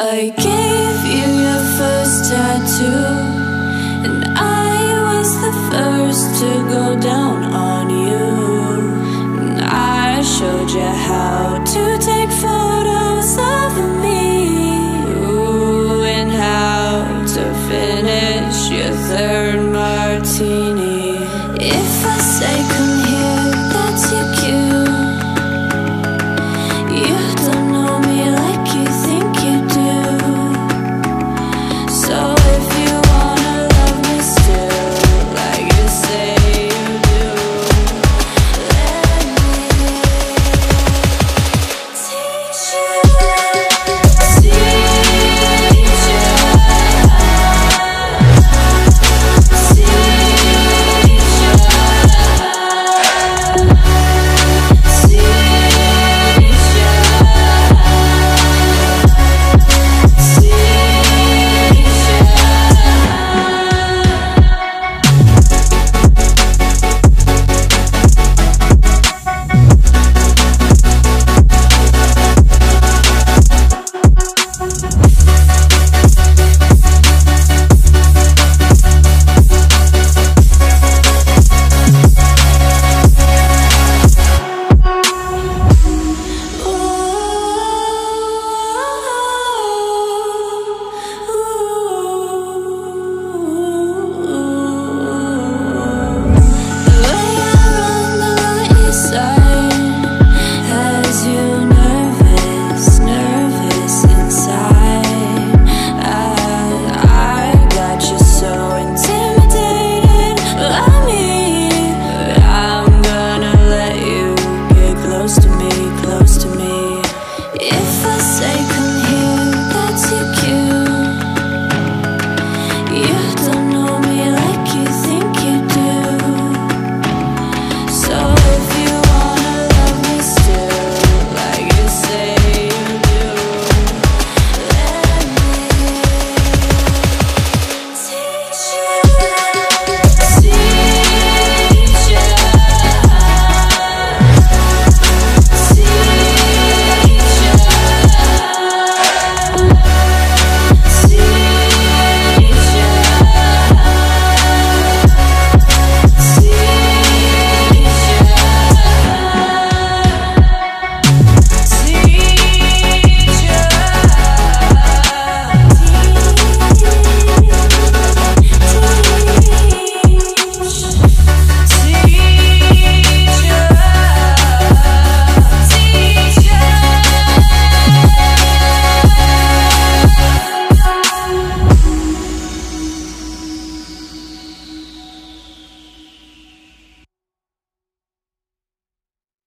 I gave you your first tattoo, and I was the first to go down on you. And I showed you how to take photos of me, ooh, and how to finish your third martini. If I say come here, that's your cue. You don't know me like you think you do. So if you wanna love me still, like you say you do, let me teach you, teach you, close to me. If I say